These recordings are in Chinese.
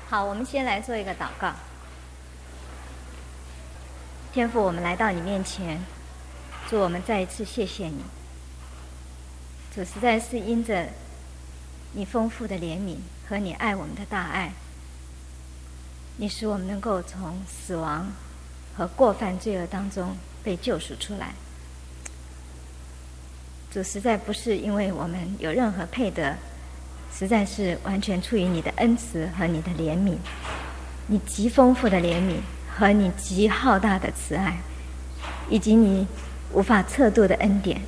好，我们先来做一个祷告。天父，我们来到你面前，主，我们再一次谢谢你。主，实在是因着你丰富的怜悯和你爱我们的大爱，你使我们能够从死亡和过犯罪恶当中被救赎出来。主，实在不是因为我们有任何配得，实在是完全出于你的恩慈和你的怜悯，你极丰富的怜悯和你极浩大的慈爱，以及你无法测度的恩典。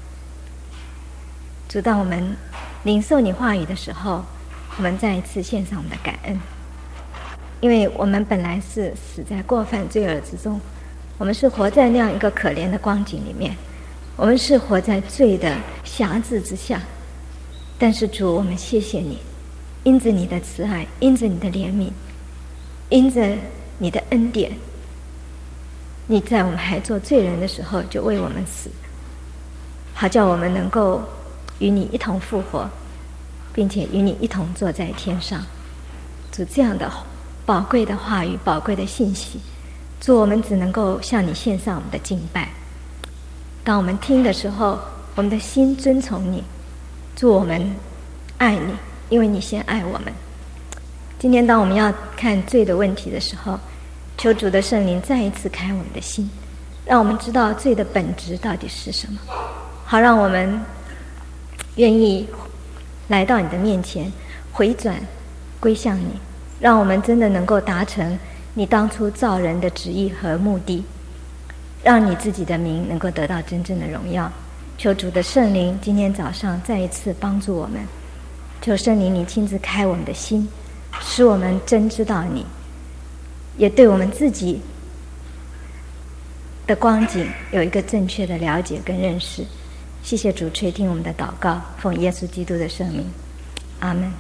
主，当我们领受你话语的时候，我们再一次献上我们的感恩，因为我们本来是死在过犯罪恶之中，我们是活在那样一个可怜的光景里面，我们是活在罪的辖制之下。但是主，我们谢谢你，因着你的慈爱，因着你的怜悯，因着你的恩典，你在我们还做罪人的时候就为我们死，好叫我们能够与你一同复活，并且与你一同坐在天上。主，这样的宝贵的话语，宝贵的信息，主，我们只能够向你献上我们的敬拜。当我们听的时候，我们的心尊崇你。主，我们爱你，因为你先爱我们。今天当我们要看罪的问题的时候，求主的圣灵再一次开我们的心，让我们知道罪的本质到底是什么，好让我们愿意来到你的面前，回转归向你，让我们真的能够达成你当初造人的旨意和目的，让你自己的名能够得到真正的荣耀。求主的圣灵今天早上再一次帮助我们，求圣灵你亲自开我们的心，使我们真知道你，也对我们自己的光景有一个正确的了解跟认识。谢谢主垂听我们的祷告，奉耶稣基督的圣名，阿们。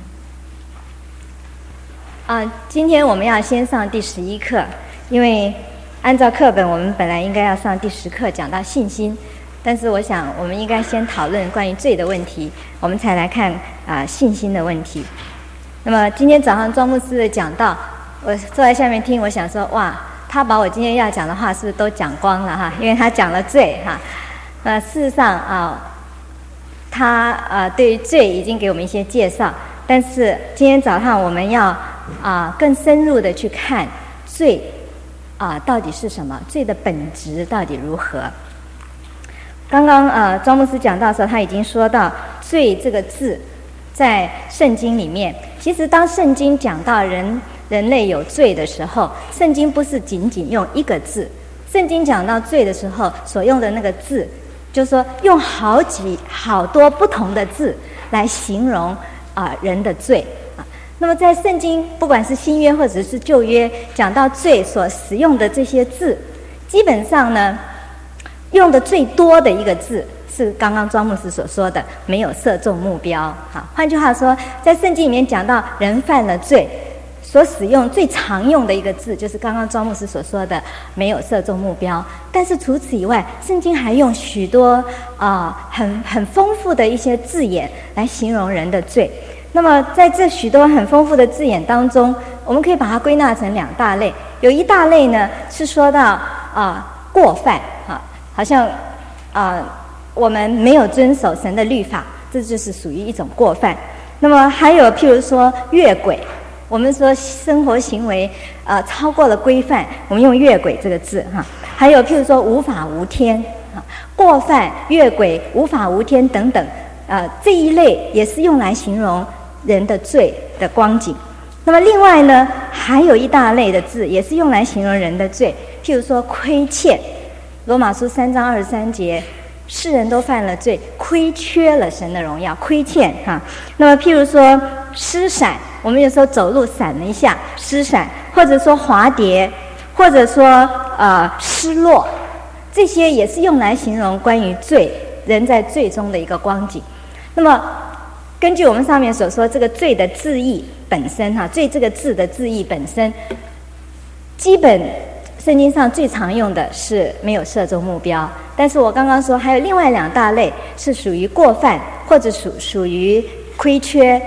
今天我们要先上第11课，因为按照课本我们本来应该要上第10课讲到信心，但是我想我们应该先讨论关于罪的问题，我们才来看信心的问题。那么今天早上庄牧师的讲道，我坐在下面听，我想说哇，他把我今天要讲的话是不是都讲光了哈？因为他讲了罪哈。事实上他对于罪已经给我们一些介绍，但是今天早上我们要更深入的去看罪到底是什么，罪的本质到底如何。刚刚庄牧师讲到的时候，他已经说到罪这个字在圣经里面，其实当圣经讲到人类有罪的时候，圣经不是仅仅用一个字，圣经讲到罪的时候所用的那个字，就是说用好多不同的字来形容人的罪那么在圣经不管是新约或者是旧约讲到罪所使用的这些字，基本上呢用的最多的一个字是刚刚庄牧师所说的没有射中目标。换句话说，在圣经里面讲到人犯了罪所使用最常用的一个字就是刚刚庄牧师所说的没有射中目标。但是除此以外，圣经还用许多很丰富的一些字眼来形容人的罪。那么在这许多很丰富的字眼当中，我们可以把它归纳成2大类。有一大类呢是说到过犯好像我们没有遵守神的律法，这就是属于一种过犯。那么还有譬如说越轨，我们说生活行为超过了规范，我们用越轨这个字还有譬如说无法无天过犯、越轨、无法无天等等这一类也是用来形容人的罪的光景。那么另外呢还有一大类的字也是用来形容人的罪，譬如说亏欠，罗马书3章23节，世人都犯了罪，亏缺了神的荣耀，亏欠那么譬如说失闪，我们有时候走路闪了一下，失闪，或者说滑跌，或者说失落，这些也是用来形容关于罪，人在罪中的一个光景。那么根据我们上面所说，这个罪的字义本身罪这个字的字义本身，基本圣经上最常用的是没有射中目标，但是我刚刚说还有另外2大类是属于过犯或者属于亏缺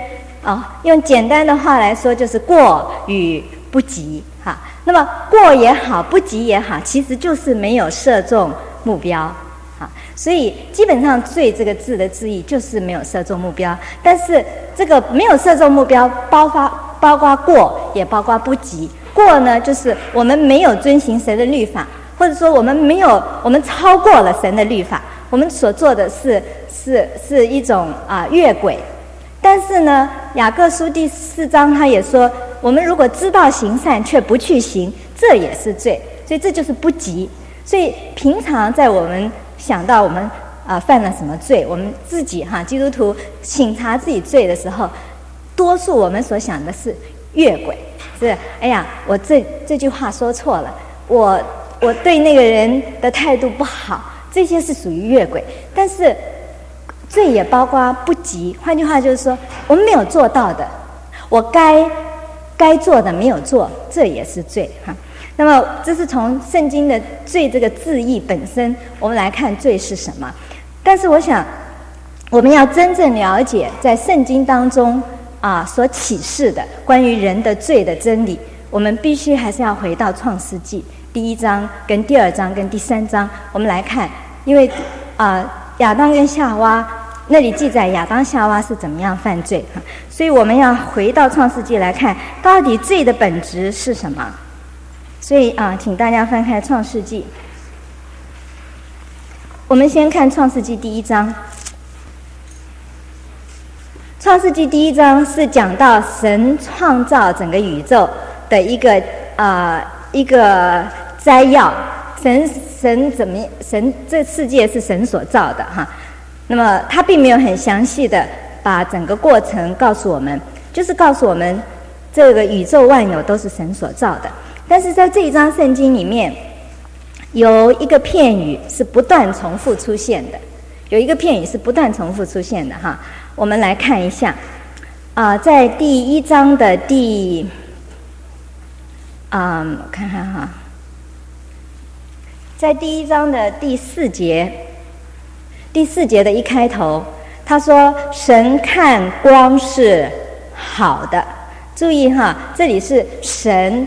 用简单的话来说，就是过与不及哈。那么过也好，不及也好，其实就是没有射中目标哈。所以基本上“罪”这个字的字义就是没有射中目标。但是这个没有射中目标，包括过，也包括不及。过呢，就是我们没有遵行神的律法，或者说我们超过了神的律法，我们所做的是一种越轨。但是呢，雅各书第4章他也说，我们如果知道行善却不去行，这也是罪。所以这就是不及。所以平常在我们想到我们犯了什么罪，我们自己基督徒省察自己罪的时候，多数我们所想的是越轨，是哎呀，我这句话说错了，我对那个人的态度不好，这些是属于越轨。但是罪也包括不及，换句话就是说，我们没有做到的，我该做的没有做，这也是罪哈。那么这是从圣经的罪这个字义本身，我们来看罪是什么。但是我想，我们要真正了解在圣经当中所启示的关于人的罪的真理，我们必须还是要回到创世纪第1章跟第2章跟第3章，我们来看，因为亚当跟夏娃那里记载亚当夏娃是怎么样犯罪，所以我们要回到创世纪来看，到底罪的本质是什么。所以请大家翻开创世纪，我们先看创世纪第1章。创世纪第1章是讲到神创造整个宇宙的一个摘要。神这世界是神所造的哈。那么他并没有很详细的把整个过程告诉我们，就是告诉我们这个宇宙万有都是神所造的。但是在这一章圣经里面，有一个片语是不断重复出现的，哈。我们来看一下，在第1章的我看看哈，在第1章的第4节的一开头，他说神看光是好的。注意哈，这里是神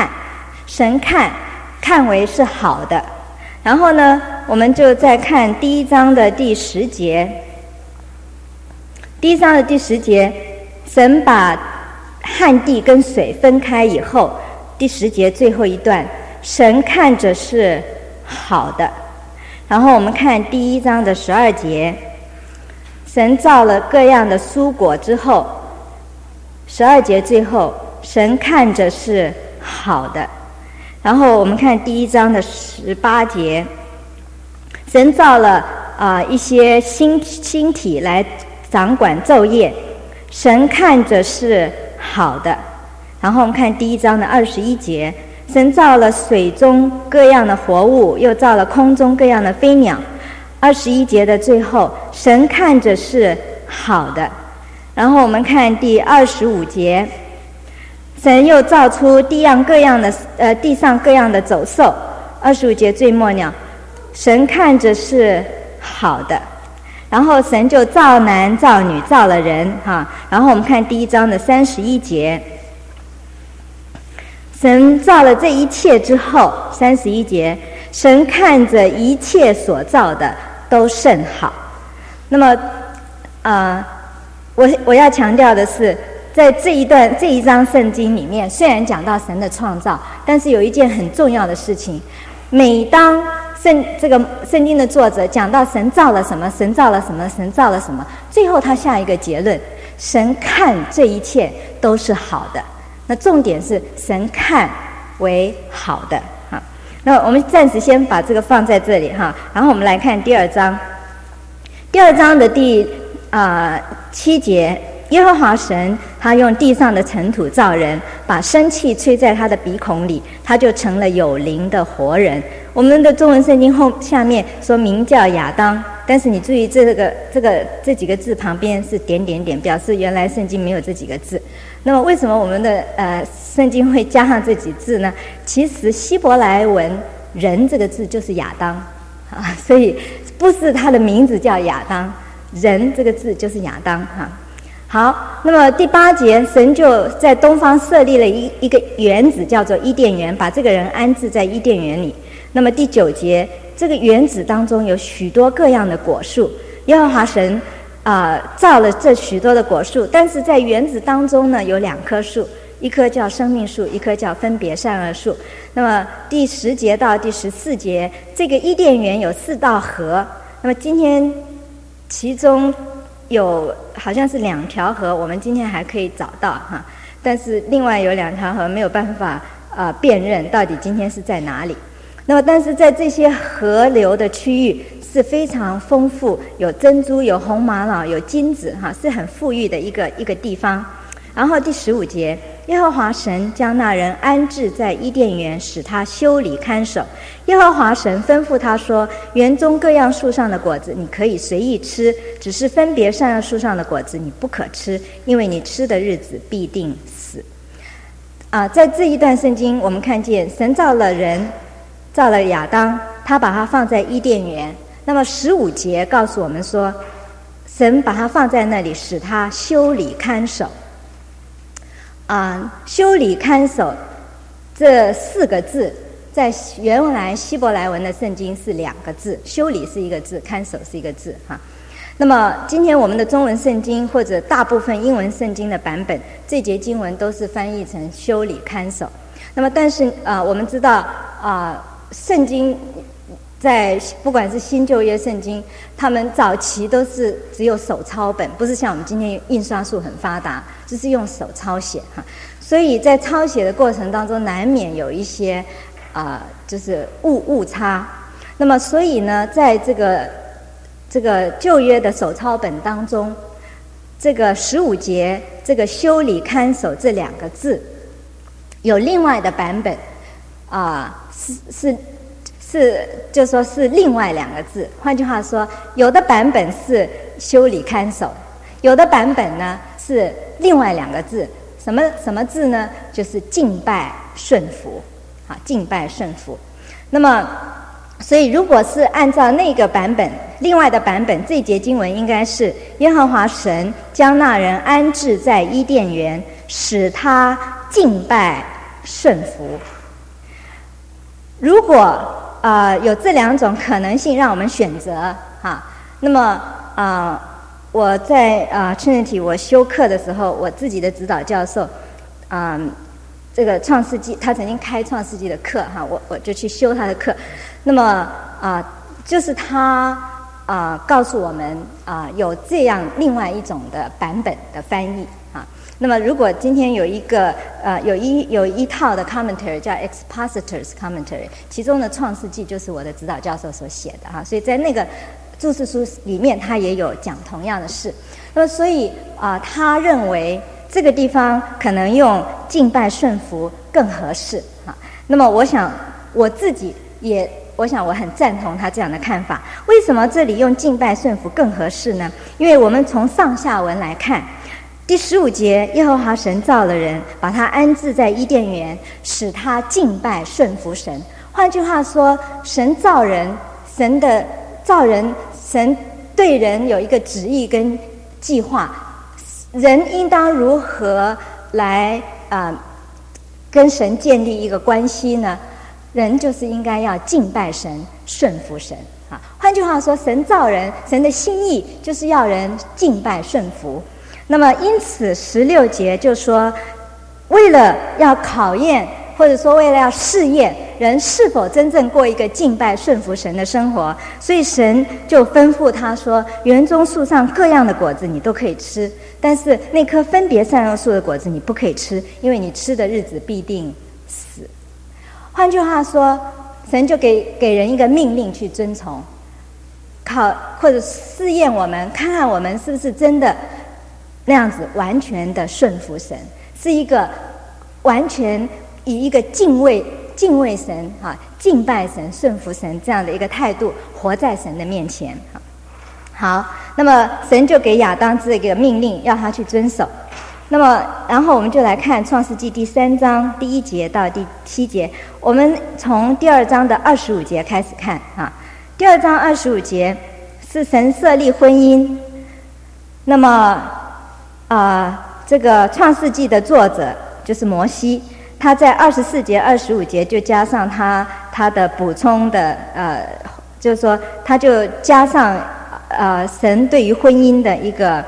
看为是好的。然后呢，我们就再看第1章的第10节。第1章的第10节，神把旱地跟水分开以后，第10节最后一段，神看着是好的。然后我们看第1章的12节，神造了各样的蔬果之后，12节最后，神看着是好的。然后我们看第1章的18节，神造了一些星体来掌管昼夜，神看着是好的。然后我们看第1章的21节，神造了水中各样的活物，又造了空中各样的飞鸟。21节的最后，神看着是好的。然后我们看第25节，神又造出地上各样的走兽。25节最末了，神看着是好的。然后神就造男造女造了人哈。然后我们看第1章的31节，神造了这一切之后，31节，神看着一切所造的都甚好。那么我要强调的是，在这一章圣经里面，虽然讲到神的创造，但是有一件很重要的事情，每当这个圣经的作者讲到神造了什么，神造了什么，神造了什么，最后他下一个结论，神看这一切都是好的。那重点是神看为好的哈。那我们暂时先把这个放在这里哈。然后我们来看第2章，第2章的第7节，耶和华神他用地上的尘土造人，把生气吹在他的鼻孔里，他就成了有灵的活人。我们的中文圣经下面说名叫亚当，但是你注意这几个字旁边是点点点，表示原来圣经没有这几个字。那么为什么我们的圣经会加上这几字呢？其实希伯来文人这个字就是亚当所以不是他的名字叫亚当，人这个字就是亚当哈。 好，那么第8节，神就在东方设立了一个园子，叫做伊甸园，把这个人安置在伊甸园里。那么第9节，这个园子当中有许多各样的果树，耶和华神造了这许多的果树，但是在园子当中呢，有2棵树，一棵叫生命树，一棵叫分别善恶树。那么第10节到第14节，这个伊甸园有4道河。那么今天其中有好像是2条河，我们今天还可以找到哈，但是另外有2条河没有办法辨认到底今天是在哪里。那么但是在这些河流的区域是非常丰富，有珍珠，有红玛瑙，有金子哈，是很富裕的一个地方。然后第15节，耶和华神将那人安置在伊甸园，使他修理看守。耶和华神吩咐他说，园中各样树上的果子你可以随意吃，只是分别善恶树上的果子你不可吃，因为你吃的日子必定死。在这一段圣经我们看见神造了人，造了亚当，他把他放在伊甸园。那么15节告诉我们说，神把他放在那里，使他修理看守。修理看守这4个字在原来希伯来文的圣经是2个字，修理是1个字，看守是1个字哈。那么今天我们的中文圣经或者大部分英文圣经的版本，这节经文都是翻译成修理看守。那么但是我们知道圣经在不管是新旧约圣经，他们早期都是只有手抄本，不是像我们今天印刷术很发达，就是用手抄写哈。所以在抄写的过程当中，难免有一些就是误差。那么所以呢，在这个旧约的手抄本当中，这个15节这个修理看守这2个字，有另外的版本就说是另外2个字。换句话说，有的版本是修理看守，有的版本呢是另外2个字。什么字呢？就是敬拜顺服敬拜顺服。那么所以如果是按照那个版本，另外的版本，这一节经文应该是耶和华神将那人安置在伊甸园，使他敬拜顺服。如果有这2种可能性让我们选择那么我在Trinity 我修课的时候，我自己的指导教授这个创世纪，他曾经开创世纪的课我就去修他的课。那么就是他告诉我们有这样另外一种的版本的翻译那么如果今天有一个有一套的 commentary 叫 Expositor's Commentary， 其中的创世纪就是我的指导教授所写的所以在那个注释书里面他也有讲同样的事。那么所以他认为这个地方可能用敬拜顺服更合适那么我想我自己我很赞同他这样的看法。为什么这里用敬拜顺服更合适呢？因为我们从上下文来看，第15节，耶和华神造了人，把他安置在伊甸园，使他敬拜顺服神。换句话说，神造人，神对人有一个旨意跟计划，人应当如何来跟神建立一个关系呢？人就是应该要敬拜神，顺服神换句话说，神造人，神的心意就是要人敬拜顺服。那么因此16节就说，为了要考验，或者说为了要试验人是否真正过一个敬拜顺服神的生活，所以神就吩咐他说，园中树上各样的果子你都可以吃，但是那棵分别善恶树的果子你不可以吃，因为你吃的日子必定死。换句话说，神就给人一个命令去遵从，或者试验我们，看看我们是不是真的那样子完全的顺服神，是一个完全以一个敬畏神敬拜神、顺服神这样的一个态度活在神的面前好，那么神就给亚当这个命令，要他去遵守。那么然后我们就来看创世纪第3章第1节到第7节，我们从第2章的25节开始看第2章25节是神设立婚姻。那么这个创世纪的作者就是摩西，他在24节、25节就加上他的补充的就是说他就加上神对于婚姻的一个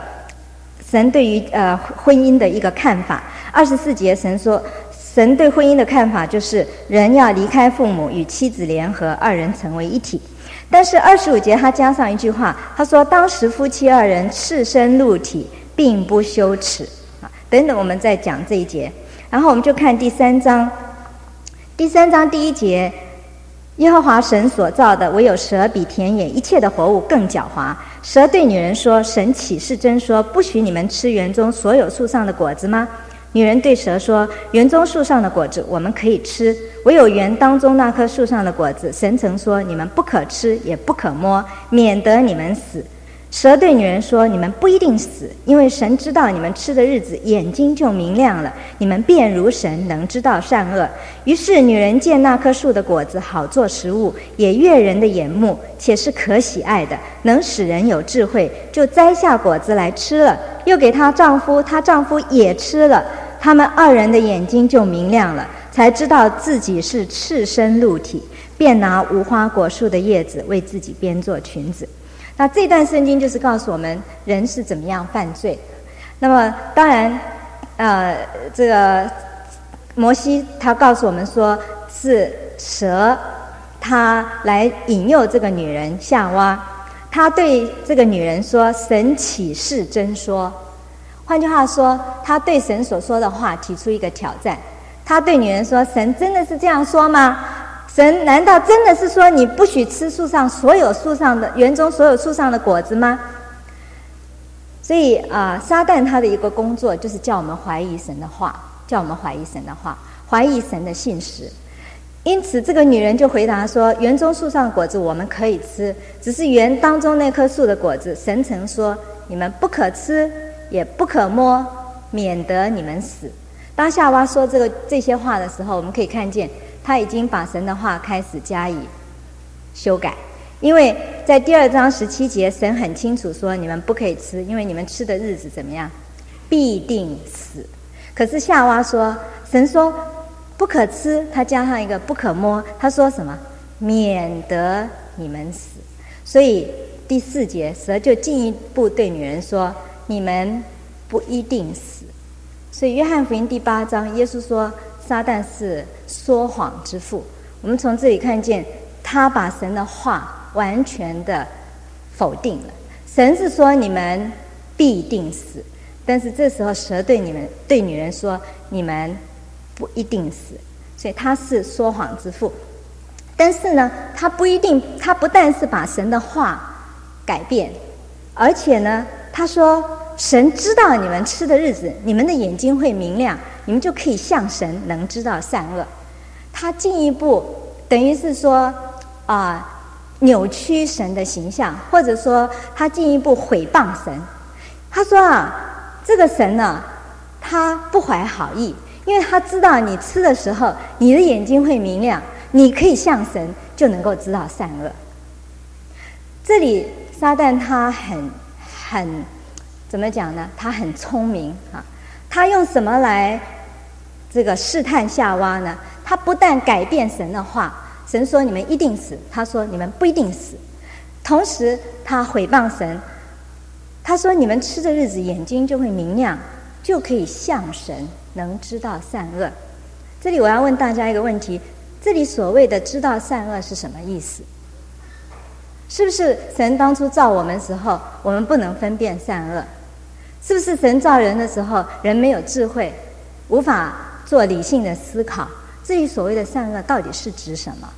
看法。24节神说，神对婚姻的看法就是人要离开父母，与妻子联合，二人成为一体。但是25节他加上一句话，他说当时夫妻二人赤身露体，并不羞耻。等等，我们再讲这一节。然后我们就看第3章。第3章第1节，耶和华神所造的，唯有蛇比田野一切的活物更狡猾。蛇对女人说，神岂是真说不许你们吃园中所有树上的果子吗？女人对蛇说，园中树上的果子我们可以吃，唯有园当中那棵树上的果子，神曾说你们不可吃也不可摸，免得你们死。蛇对女人说，你们不一定死，因为神知道你们吃的日子眼睛就明亮了，你们便如神，能知道善恶。于是女人见那棵树的果子好做食物，也悦人的眼目，且是可喜爱的，能使人有智慧，就摘下果子来吃了，又给她丈夫，她丈夫也吃了，他们二人的眼睛就明亮了，才知道自己是赤身露体，便拿无花果树的叶子为自己编做裙子。那这段圣经就是告诉我们人是怎么样犯罪。那么当然这个摩西他告诉我们说，是蛇他来引诱这个女人夏娃，他对这个女人说，神岂是真说。换句话说，他对神所说的话提出一个挑战。他对女人说，神真的是这样说吗？神难道真的是说你不许吃园中所有树上的果子吗？所以撒旦他的一个工作就是叫我们怀疑神的话，怀疑神的信实。因此这个女人就回答说，园中树上的果子我们可以吃，只是园当中那棵树的果子，神曾说你们不可吃也不可摸，免得你们死。当夏娃说这些话的时候，我们可以看见他已经把神的话开始加以修改。因为在第2章17节，神很清楚说你们不可以吃，因为你们吃的日子怎么样？必定死。可是夏娃说，神说不可吃，他加上一个不可摸，他说什么？免得你们死。所以第4节，蛇就进一步对女人说，你们不一定死。所以约翰福音第8章，耶稣说撒旦是说谎之父。我们从这里看见他把神的话完全的否定了。神是说你们必定死，但是这时候蛇对女人说你们不一定死，所以他是说谎之父。但是呢，他不但是把神的话改变，而且呢他说神知道你们吃的日子，你们的眼睛会明亮，你们就可以像神，能知道善恶。他进一步等于是说扭曲神的形象，或者说他进一步毁谤神。他说这个神呢，他不怀好意，因为他知道你吃的时候你的眼睛会明亮，你可以像神，就能够知道善恶。这里撒旦他很怎么讲呢？他很聪明他用什么来这个试探夏娃呢？他不但改变神的话，神说你们一定死，他说你们不一定死。同时他毁谤神，他说你们吃的日子眼睛就会明亮，就可以像神，能知道善恶。这里我要问大家一个问题，这里所谓的知道善恶是什么意思？是不是神当初造我们的时候，我们不能分辨善恶？是不是神造人的时候，人没有智慧，无法做理性的思考？至于所谓的善恶到底是指什么？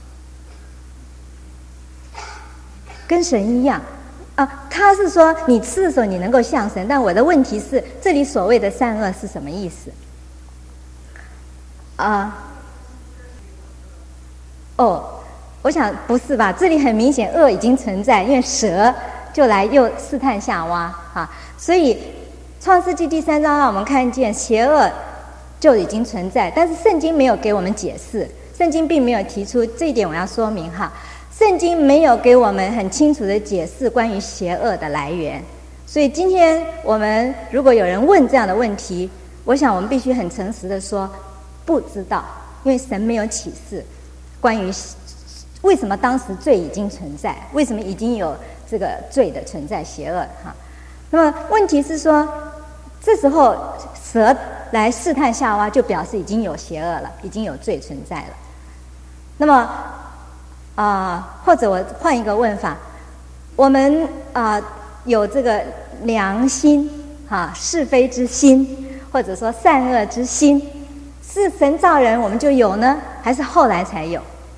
跟神一样他是说你吃的时候你能够像神，但我的问题是，这里所谓的善恶是什么意思？我想不是吧？这里很明显恶已经存在，因为蛇就来又试探夏娃所以创世纪第3章让我们看见邪恶就已经存在，但是圣经没有给我们解释，圣经并没有提出这一点，我要说明圣经没有给我们很清楚的解释关于邪恶的来源， 所以今天我们如果有人问这样的问题，我想我们必须很诚实的说不知道，因为神没有启示关于为什么当时罪已经存在，为什么已经有这个罪的存在，邪恶哈。那么问题是说，这时候蛇来试探夏娃，就表示已经有邪恶了，已经有罪存在了。那么或者我换一个问法，我们有这个良心是非之心，或者说善恶之心，是神造人我们就有呢，还是后来才有？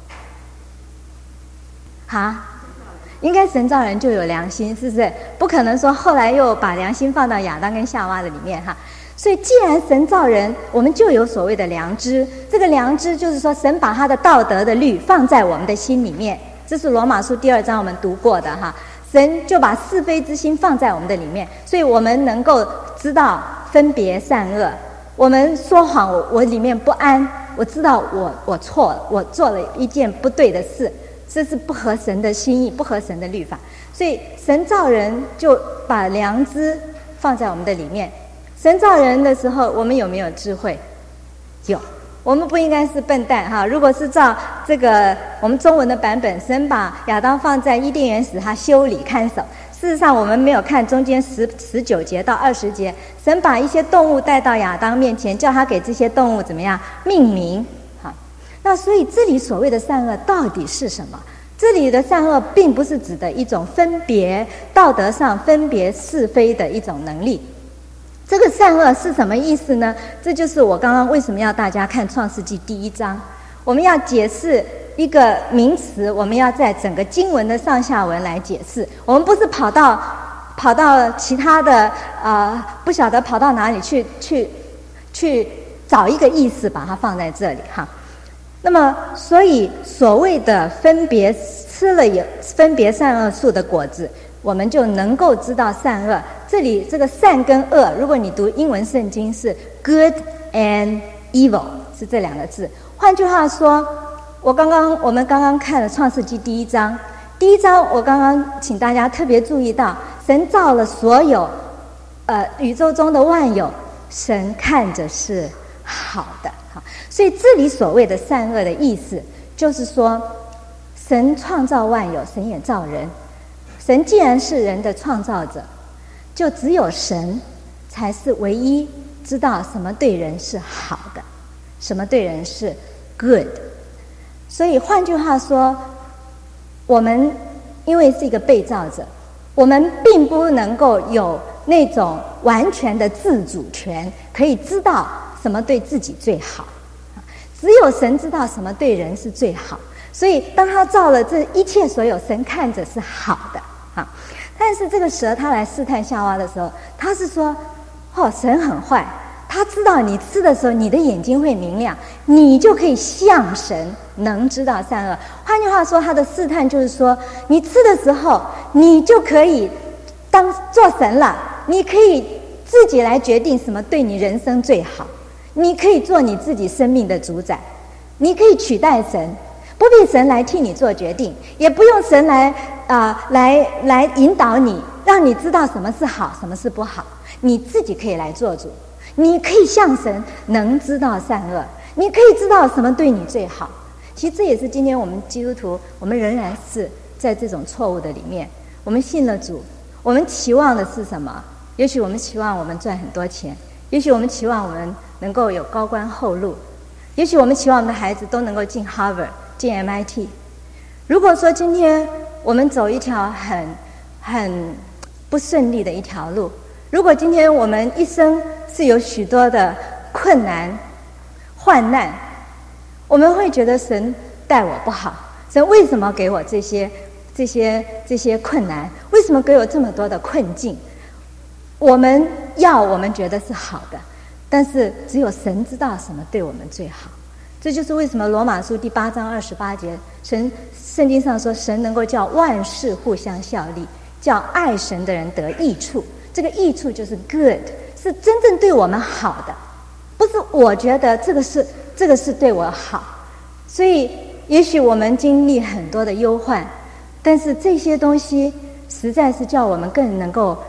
应该神造人就有良心，是不是？不可能说后来又把良心放到亚当跟夏娃的里面哈。所以既然神造人，我们就有所谓的良知。这个良知就是说，神把他的道德的律放在我们的心里面，这是罗马书第2章我们读过的哈。神就把是非之心放在我们的里面，所以我们能够知道分别善恶。我们说谎，我里面不安，我知道我错了，我做了一件不对的事，这是不合神的心意，不合神的律法。所以神造人就把良知放在我们的里面。神造人的时候，我们有没有智慧？有。我们不应该是笨蛋哈。如果是照这个我们中文的版本，神把亚当放在伊甸园使他修理看守。事实上我们没有看中间19节到20节，神把一些动物带到亚当面前，叫他给这些动物怎么样命名。那所以这里所谓的善恶到底是什么？这里的善恶并不是指的一种分别道德上分别是非的一种能力。这个善恶是什么意思呢？这就是我刚刚为什么要大家看创世纪第1章，我们要解释一个名词，我们要在整个经文的上下文来解释。我们不是跑到其他的不晓得跑到哪里去找一个意思把它放在这里哈。那么所以所谓的分别，吃了有分别善恶树的果子，我们就能够知道善恶。这里这个善跟恶，如果你读英文圣经是 good and evil， 是这2个字。换句话说，我们刚刚看了创世纪第1章，我刚刚请大家特别注意到，神造了所有宇宙中的万有，神看着是好的。所以这里所谓的善恶的意思，就是说神创造万有，神也造人。神既然是人的创造者，就只有神才是唯一知道什么对人是好的，什么对人是 good。 所以换句话说，我们因为是一个被造者，我们并不能够有那种完全的自主权，可以知道什么对自己最好。只有神知道什么对人是最好，所以当他造了这一切所有，神看着是好的啊。但是这个蛇他来试探夏娃的时候，他是说神很坏，他知道你吃的时候你的眼睛会明亮，你就可以像神，能知道善恶。换句话说，他的试探就是说，你吃的时候你就可以做神了，你可以自己来决定什么对你人生最好，你可以做你自己生命的主宰，你可以取代神，不必神来替你做决定，也不用神来引导你，让你知道什么是好，什么是不好，你自己可以来做主。你可以像神，能知道善恶，你可以知道什么对你最好。其实这也是今天我们基督徒，我们仍然是在这种错误的里面。我们信了主，我们期望的是什么？也许我们期望我们赚很多钱，也许我们期望我们能够有高官厚禄，也许我们期望我们的孩子都能够进 Harvard 进 MIT。 如果说今天我们走一条很不顺利的一条路，如果今天我们一生是有许多的困难患难，我们会觉得神待我不好，神为什么给我这些困难，为什么给我这么多的困境？我们觉得是好的，但是只有神知道什么对我们最好。这就是为什么罗马书第8章28节，圣经上说神能够叫万事互相效力，叫爱神的人得益处。这个益处就是 good， 是真正对我们好的，不是我觉得这个是对我好。所以也许我们经历很多的忧患，但是这些东西实在是叫我们更能够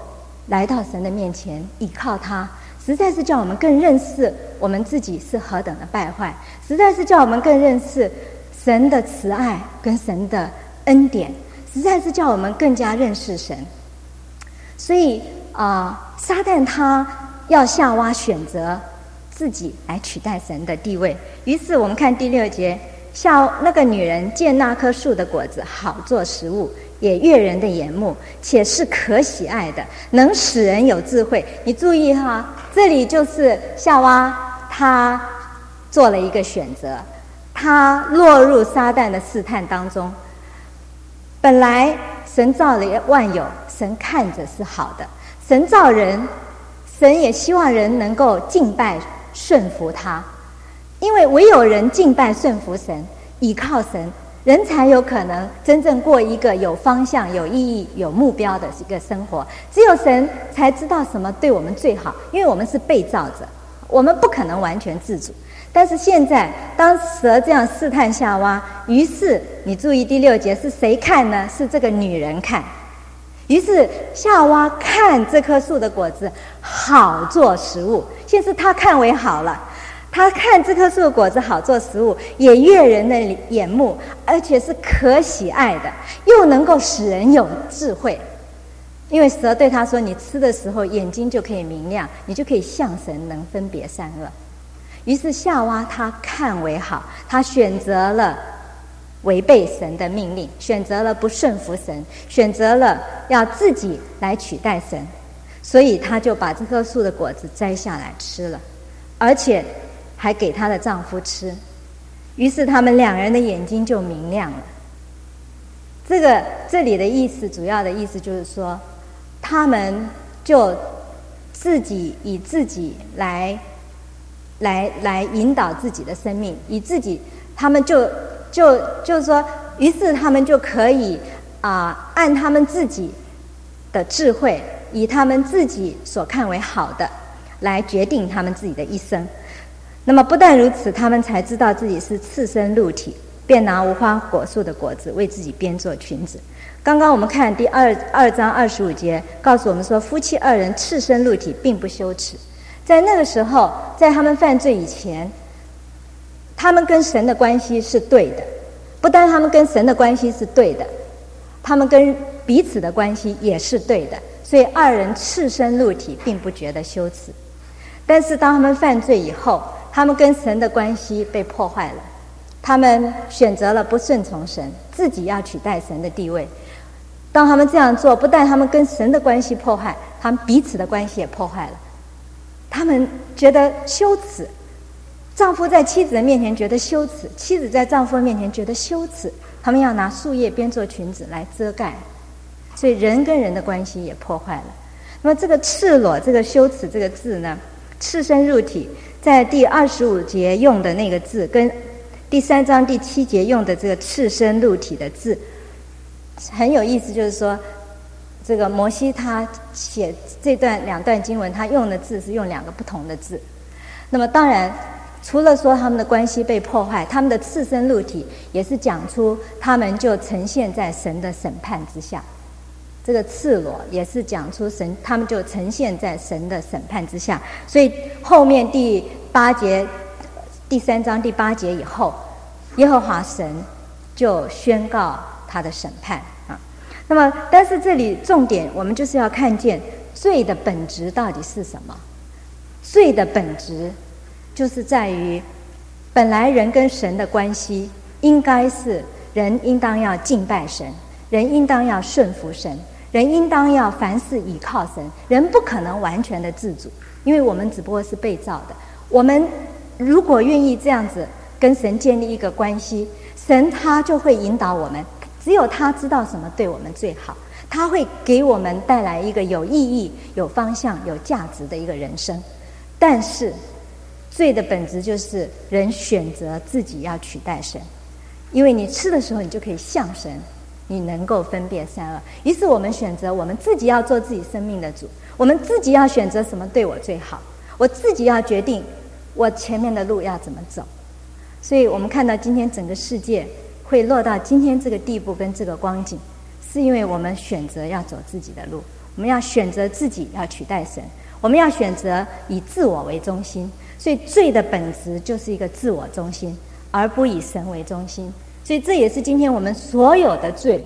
来到神的面前，依靠他，实在是叫我们更认识我们自己是何等的败坏，实在是叫我们更认识神的慈爱跟神的恩典，实在是叫我们更加认识神。所以撒旦他要夏娃选择自己来取代神的地位。于是我们看第6节，那个女人见那棵树的果子好做食物，也悦人的眼目，且是可喜爱的，能使人有智慧。你注意哈，这里就是夏娃她做了一个选择，她落入撒旦的试探当中。本来神造了万有，神看着是好的，神造人，神也希望人能够敬拜顺服他，因为唯有人敬拜顺服神，依靠神，人才有可能真正过一个有方向、有意义、有目标的一个生活。只有神才知道什么对我们最好，因为我们是被造者，我们不可能完全自主。但是现在当蛇这样试探夏娃，于是你注意第6节是谁看呢？是这个女人看。于是夏娃看这棵树的果子好做食物，现在是她看为好了，她看这棵树的果子好做食物，也悦人的眼目，而且是可喜爱的，又能够使人有智慧。因为蛇对她说，你吃的时候眼睛就可以明亮，你就可以像神，能分别善恶。于是夏娃她看为好，她选择了违背神的命令，选择了不顺服神，选择了要自己来取代神，所以她就把这棵树的果子摘下来吃了，而且还给她的丈夫吃。于是他们两人的眼睛就明亮了。这里的意思，主要的意思就是说，他们就以自己来引导自己的生命，以自己，他们就是说，于是他们就可以按他们自己的智慧，以他们自己所看为好的来决定他们自己的一生。那么不但如此，他们才知道自己是赤身露体，便拿无花果树的果子为自己编做裙子。刚刚我们看第2章25节告诉我们说，夫妻2人赤身露体并不羞耻。在那个时候，在他们犯罪以前，他们跟神的关系是对的，不但他们跟神的关系是对的，他们跟彼此的关系也是对的，所以2人赤身露体并不觉得羞耻。但是当他们犯罪以后，他们跟神的关系被破坏了，他们选择了不顺从神，自己要取代神的地位。当他们这样做，不但他们跟神的关系破坏，他们彼此的关系也破坏了。他们觉得羞耻，丈夫在妻子的面前觉得羞耻，妻子在丈夫的面前觉得羞耻，他们要拿树叶编做裙子来遮盖，所以人跟人的关系也破坏了。那么这个赤裸，这个羞耻这个字呢，赤身露体，在第25节用的那个字，跟第3章第7节用的这个赤身露体的字很有意思，就是说这个摩西他写两段经文，他用的字是用2个不同的字。那么当然除了说他们的关系被破坏，他们的赤身露体也是讲出他们就呈现在神的审判之下。这个赤裸也是讲出他们就呈现在神的审判之下。所以后面第8节，第3章第8节以后，耶和华神就宣告他的审判啊。那么但是这里重点我们就是要看见罪的本质到底是什么。罪的本质就是在于，本来人跟神的关系应该是人应当要敬拜神，人应当要顺服神，人应当要凡事倚靠神，人不可能完全的自主，因为我们只不过是被造的。我们如果愿意这样子跟神建立一个关系，神他就会引导我们，只有他知道什么对我们最好，他会给我们带来一个有意义、有方向、有价值的一个人生。但是罪的本质就是人选择自己要取代神，因为你吃的时候你就可以像神，你能够分辨善恶。于是我们选择我们自己要做自己生命的主，我们自己要选择什么对我最好，我自己要决定我前面的路要怎么走。所以我们看到今天整个世界会落到今天这个地步跟这个光景，是因为我们选择要走自己的路， 我们要选择自己要取代神，我们要选择以自我为中心。所以罪的本质就是一个自我中心，而不以神为中心。所以这也是今天我们所有的罪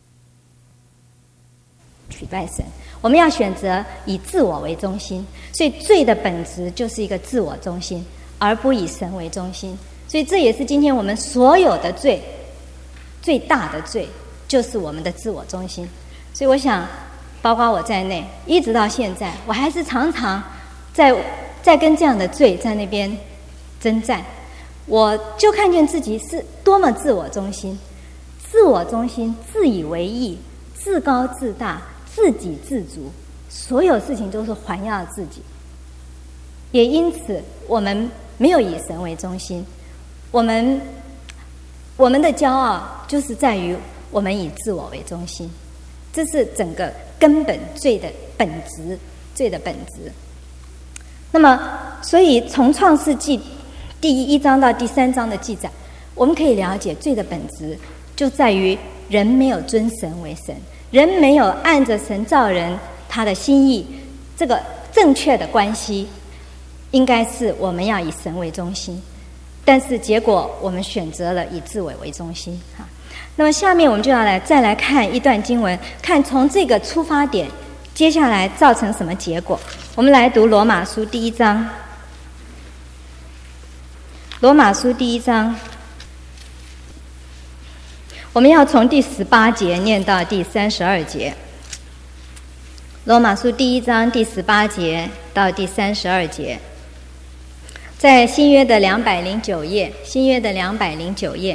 取代神，我们要选择以自我为中心。所以罪的本质就是一个自我中心，而不以神为中心。所以这也是今天我们所有的罪最大的罪，就是我们的自我中心。所以我想包括我在内，一直到现在，我还是常常在跟这样的罪在那边征战。我就看见自己是多么自我中心，自我中心，自以为意，自高自大，自给自足，所有事情都是环绕自己。也因此我们没有以神为中心，我们的骄傲就是在于我们以自我为中心，这是整个根本罪的本质，罪的本质。那么所以从创世纪第1章到第3章的记载，我们可以了解罪的本质就在于人没有尊神为神，人没有按着神造人他的心意，这个正确的关系应该是我们要以神为中心，但是结果我们选择了以自我为中心。那么下面我们就要再来看一段经文，看从这个出发点接下来造成什么结果。我们来读罗马书第1章，罗马书第1章，我们要从第18节念到第32节。罗马书第1章第18节到第32节，在新约的209页，新约的209页。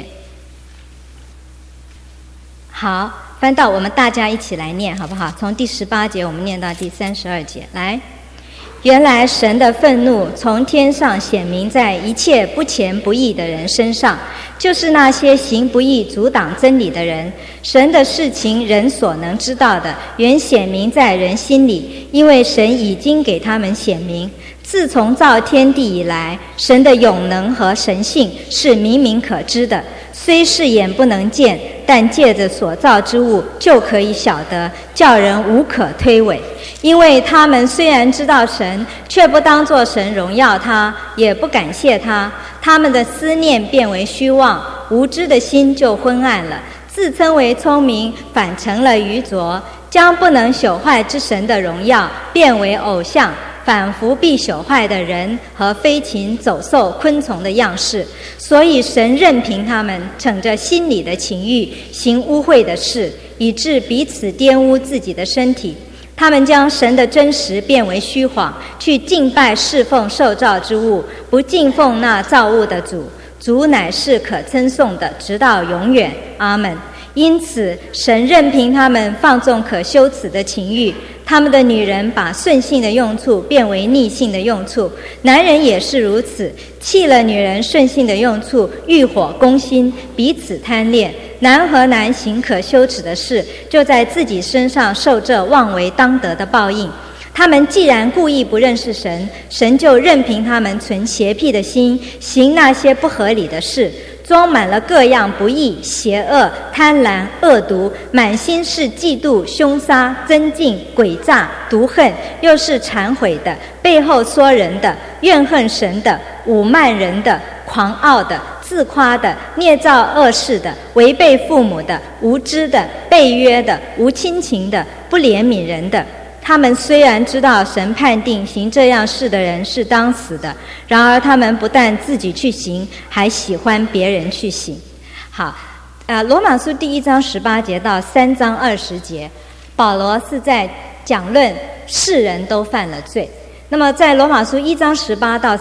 好，翻到我们大家一起来念好不好？从第18节我们念到第32节。来，原来神的愤怒从天上显明在一切不虔不义的人身上，就是那些行不义阻挡真理的人。神的事情人所能知道的，原显明在人心里，因为神已经给他们显明。自从造天地以来，神的永能和神性是明明可知的，虽是眼不能见，但借着所造之物就可以晓得，叫人无可推诿。因为他们虽然知道神，却不当作神荣耀他，也不感谢他，他们的思念变为虚妄，无知的心就昏暗了，自称为聪明，反成了愚拙，将不能朽坏之神的荣耀变为偶像，仿佛必朽坏的人和飞禽走兽昆虫的样式。所以神任凭他们逞着心里的情欲，行污秽的事，以致彼此玷污自己的身体。他们将神的真实变为虚谎，去敬拜侍奉受造之物，不敬奉那造物的主。主乃是可称颂的，直到永远。阿们。因此神任凭他们放纵可羞耻的情欲，他们的女人把顺性的用处变为逆性的用处，男人也是如此，弃了女人顺性的用处，欲火攻心，彼此贪恋。男和男行可羞耻的事，就在自己身上受这妄为当得的报应。他们既然故意不认识神，神就任凭他们存邪僻的心，行那些不合理的事，装满了各样不义、邪恶、贪婪、恶毒，满心是嫉妒、凶杀、争竞、诡诈、毒恨，又是忏悔的，背后说人的，怨恨神的，侮慢人的，狂傲的，自夸的，捏造恶事的，违背父母的，无知的，背约的，无亲情的，不怜悯人的。他们虽然知道神判定行这样事的人是当死的，然而他们不但自己去行，还喜欢别人去行。好，罗马书第1章18节到3章20节，保罗是在讲论世人都犯了罪。那么在罗马书1章18到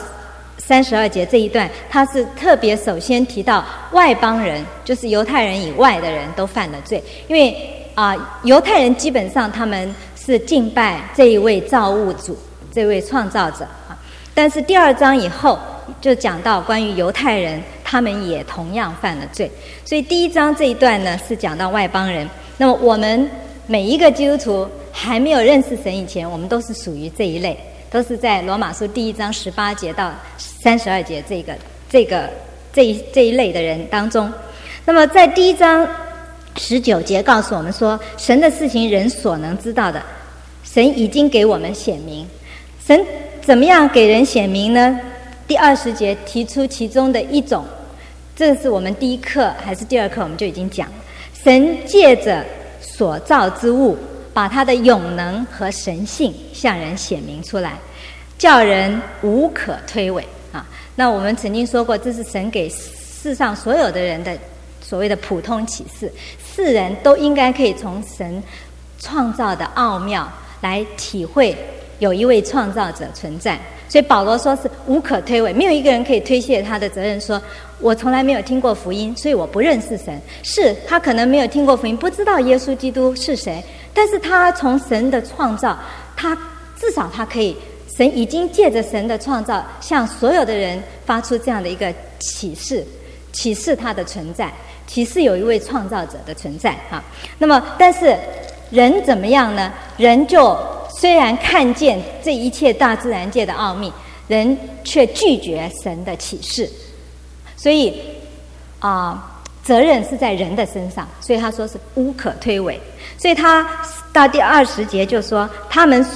32节这一段，他是特别首先提到外邦人，就是犹太人以外的人都犯了罪，因为犹太人基本上他们是敬拜这一位造物主，这位创造者啊。但是第2章以后就讲到关于犹太人，他们也同样犯了罪。所以第1章这一段呢是讲到外邦人。那么我们每一个基督徒还没有认识神以前，我们都是属于这一类，都是在罗马书第1章18节到32节这一类的人当中。那么在第1章19节告诉我们说，神的事情人所能知道的， 神已经给我们显明。神怎么样给人显明呢？第20节提出其中的一种，这是我们第一课还是第2课我们就已经讲了。神借着所造之物，把他的永能和神性向人显明出来，叫人无可推诿啊。那我们曾经说过，这是神给世上所有的人的所谓的普通启示，世人都应该可以从神创造的奥妙来体会有一位创造者存在。所以保罗说是无可推诿，没有一个人可以推卸他的责任，说我从来没有听过福音，所以我不认识神。是他可能没有听过福音，不知道耶稣基督是谁，但是他从神的创造，他至少他可以，神已经借着神的创造向所有的人发出这样的一个启示他的存在，启示有一位创造者的存在啊。那么但是人怎么样呢？人就虽然看见这一切大自然界的奥秘，人却拒绝神的启示，所以责任是在人的身上，所以他说是无可推诿。所以他到第20节就说，他们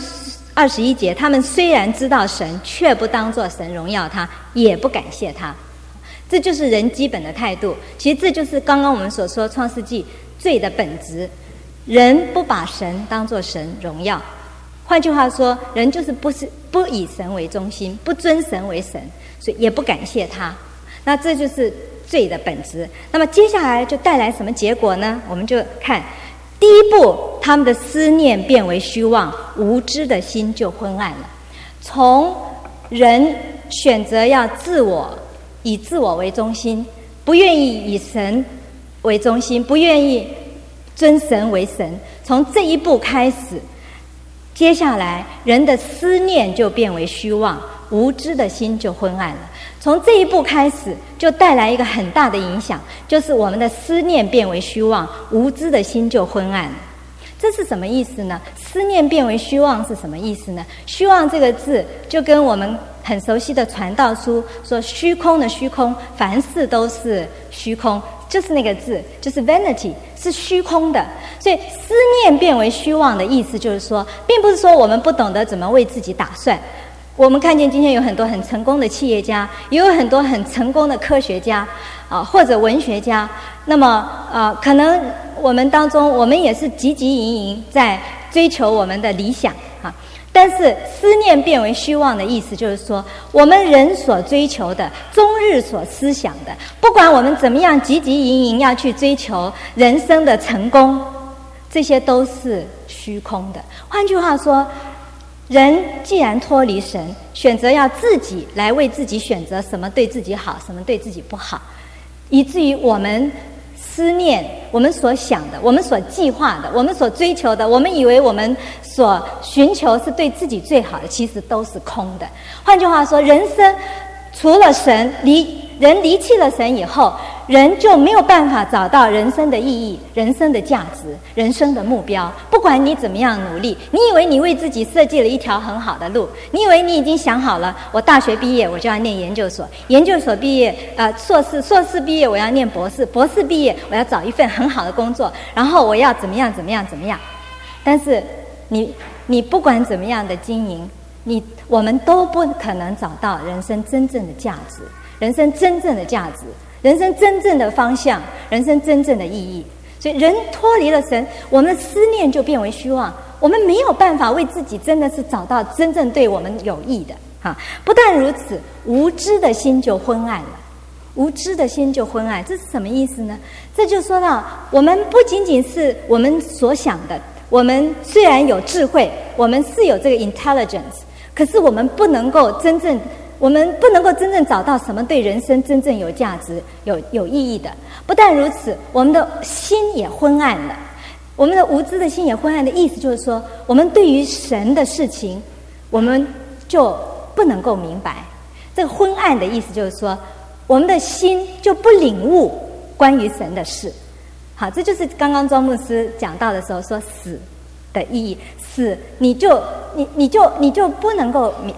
21节，他们虽然知道神，却不当作神荣耀他，也不感谢他。这就是人基本的态度。其实这就是刚刚我们所说创世纪罪的本质，人不把神当作神荣耀。换句话说，人就是不以神为中心，不尊神为神，所以也不感谢他。那这就是罪的本质。那么接下来就带来什么结果呢？我们就看第一步，他们的思念变为虚妄，无知的心就昏暗了。从人选择要以自我为中心，不愿意以神为中心，不愿意尊神为神，从这一步开始，接下来人的思念就变为虚妄，无知的心就昏暗了。从这一步开始，就带来一个很大的影响，就是我们的思念变为虚妄，无知的心就昏暗了。这是什么意思呢？思念变为虚妄是什么意思呢？虚妄这个字就跟我们很熟悉的传道书说虚空的虚空，凡事都是虚空，就是那个字，就是 vanity， 是虚空的。所以思念变为虚妄的意思就是说，并不是说我们不懂得怎么为自己打算。我们看见今天有很多很成功的企业家，也有很多很成功的科学家或者文学家。那么可能我们当中，我们也是汲汲营营在追求我们的理想但是思念变为虚妄的意思就是说，我们人所追求的，终日所思想的，不管我们怎么样汲汲营营要去追求人生的成功，这些都是虚空的。换句话说，人既然脱离神，选择要自己来为自己选择什么对自己好，什么对自己不好，以至于我们思念，我们所想的，我们所计划的，我们所追求的，我们以为我们所寻求是对自己最好的，其实都是空的。换句话说，人生除了神，人离弃了神以后，人就没有办法找到人生的意义、人生的价值、人生的目标。不管你怎么样努力，你以为你为自己设计了一条很好的路，你以为你已经想好了，我大学毕业我就要念研究所，研究所毕业硕士毕业我要念博士，博士毕业我要找一份很好的工作，然后我要怎么样。但是你不管怎么样的经营，我们都不可能找到人生真正的价值，人生真正的价值，人生真正的方向，人生真正的意义。所以人脱离了神，我们的思念就变为虚妄，我们没有办法为自己真的是找到真正对我们有益的不但如此，无知的心就昏暗了。无知的心就昏暗，这是什么意思呢？这就说到，我们不仅仅是我们所想的，我们虽然有智慧，我们是有这个 intelligence， 可是我们不能够真正找到什么对人生真正有价值、有意义的。不但如此，我们的心也昏暗了。我们的无知的心也昏暗的意思就是说，我们对于神的事情，我们就不能够明白。这个昏暗的意思就是说，我们的心就不领悟关于神的事。好，这就是刚刚庄牧师讲到的时候说死的意义。死，你就不能够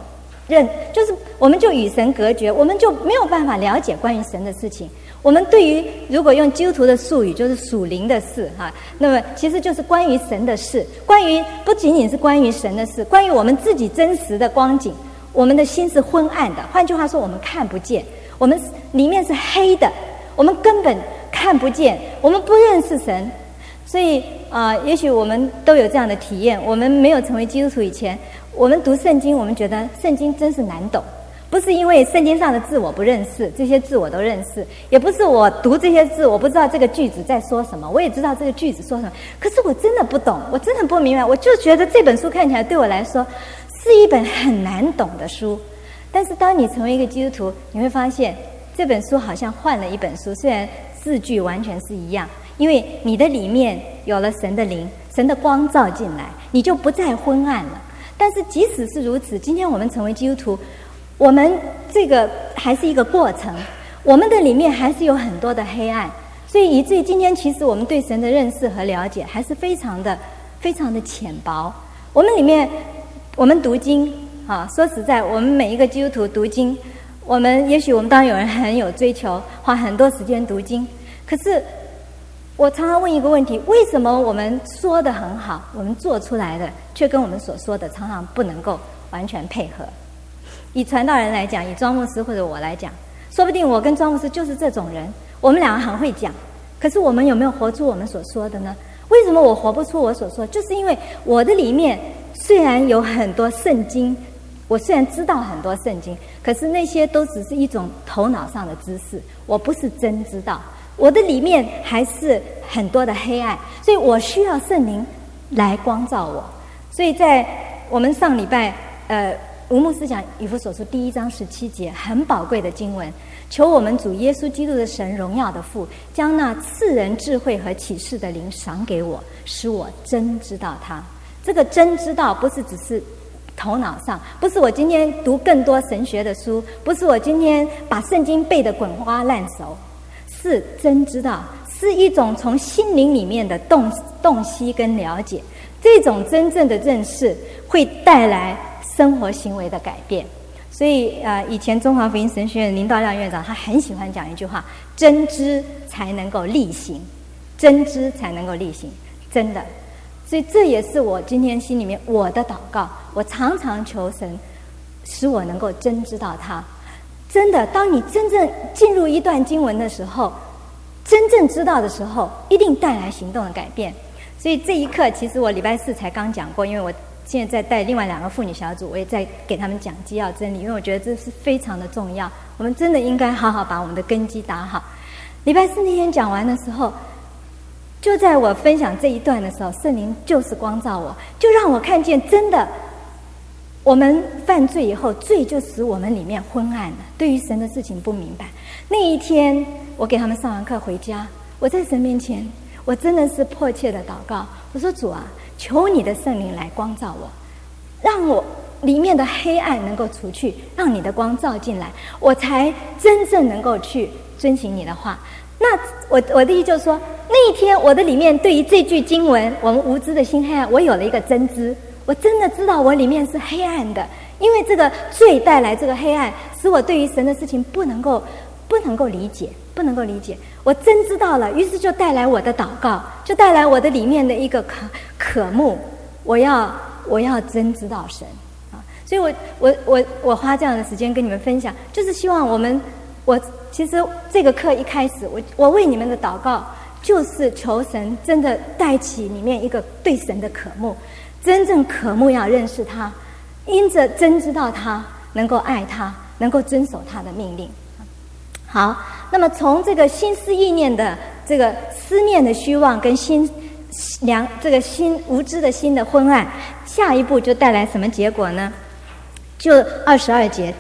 就是我们就与神隔绝，我们就没有办法了解关于神的事情。我们对于如果用基督徒的术语，就是属灵的事哈，那么其实就是关于神的事，关于不仅仅是关于神的事，关于我们自己真实的光景，我们的心是昏暗的。换句话说，我们看不见，我们里面是黑的，我们根本看不见，我们不认识神。所以也许我们都有这样的体验。我们没有成为基督徒以前，我们读圣经，我们觉得圣经真是难懂。不是因为圣经上的字我不认识，这些字我都认识，也不是我读这些字我不知道这个句子在说什么，我也知道这个句子说什么，可是我真的不懂，我真的不明白，我就觉得这本书看起来对我来说是一本很难懂的书。但是当你成为一个基督徒，你会发现这本书好像换了一本书，虽然字句完全是一样，因为你的里面有了神的灵，神的光照进来，你就不再昏暗了。但是即使是如此，今天我们成为基督徒，我们这个还是一个过程，我们的里面还是有很多的黑暗，所以以至于今天其实我们对神的认识和了解还是非常的浅薄。我们里面我们读经说实在，我们每一个基督徒读经，也许我们当然有人很有追求，花很多时间读经，可是我常常问一个问题，为什么我们说的很好，我们做出来的却跟我们所说的常常不能够完全配合？以传道人来讲，以庄牧师或者我来讲，说不定我跟庄牧师就是这种人，我们两个很会讲，可是我们有没有活出我们所说的呢？为什么我活不出我所说？就是因为我的里面虽然有很多圣经，我虽然知道很多圣经，可是那些都只是一种头脑上的知识，我不是真知道，我的里面还是很多的黑暗，所以我需要圣灵来光照我。所以在我们上礼拜吴牧师讲以弗所书第1章17节，很宝贵的经文，求我们主耶稣基督的神荣耀的父，将那赐人智慧和启示的灵赏给我，使我真知道他。这个真知道不是只是头脑上，不是我今天读更多神学的书，不是我今天把圣经背得滚瓜烂熟，是真知道，是一种从心灵里面的洞悉跟了解。这种真正的认识会带来生活行为的改变。所以以前中华福音神学院林道亮院长他很喜欢讲一句话，真知才能够力行，真知才能够力行，真的。所以这也是我今天心里面我的祷告，我常常求神使我能够真知道他。真的，当你真正进入一段经文的时候，真正知道的时候，一定带来行动的改变。所以这一课其实我礼拜4才刚讲过，因为我现在在带另外2个妇女小组，我也在给他们讲基要真理，因为我觉得这是非常的重要，我们真的应该好好把我们的根基打好。礼拜4那天讲完的时候，就在我分享这一段的时候，圣灵就是光照我，就让我看见真的我们犯罪以后，罪就使我们里面昏暗了，对于神的事情不明白。那一天我给他们上完课回家，我在神面前我真的是迫切的祷告，我说主啊，求你的圣灵来光照我，让我里面的黑暗能够除去，让你的光照进来，我才真正能够去遵行你的话。那我的意思就是说，那一天我的里面对于这句经文，我们无知的心黑暗，我有了一个真知，我真的知道我里面是黑暗的，因为这个罪带来这个黑暗，使我对于神的事情不能够理解，我真知道了，于是就带来我的祷告，就带来我的里面的一个渴慕，我要真知道神啊！所以我花这样的时间跟你们分享，就是希望我其实这个课一开始，我为你们的祷告，就是求神真的带起里面一个对神的渴慕，真正渴慕要认识他，因着真知道他，能够爱他，能够遵守他的命令。好，那么从这个心思意念的这个思念的虚妄跟这个心无知的心的昏暗，下一步就带来什么结果呢？就22节，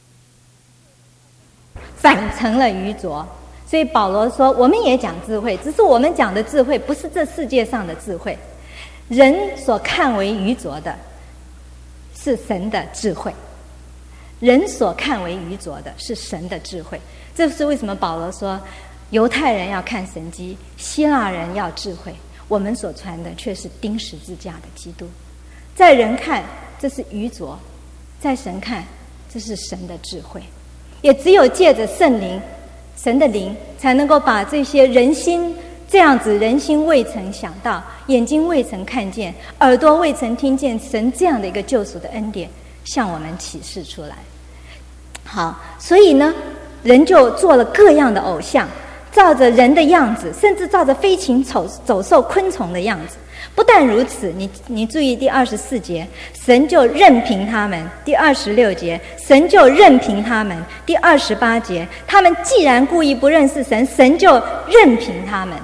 反成了愚拙。所以保罗说，我们也讲智慧，只是我们讲的智慧不是这世界上的智慧，人所看为愚拙的是神的智慧，人所看为愚拙的是神的智慧。这是为什么保罗说犹太人要看神迹，希腊人要智慧，我们所传的却是钉十字架的基督。在人看这是愚拙，在神看这是神的智慧。也只有借着圣灵，神的灵，才能够把这些人心这样子人心未曾想到，眼睛未曾看见，耳朵未曾听见，神这样的一个救赎的恩典向我们启示出来。好，所以呢，人就做了各样的偶像，照着人的样子，甚至照着飞禽走兽昆虫的样子。不但如此，你注意第24节，神就任凭他们；第26节，神就任凭他们；第28节，他们既然故意不认识神，神就任凭他们。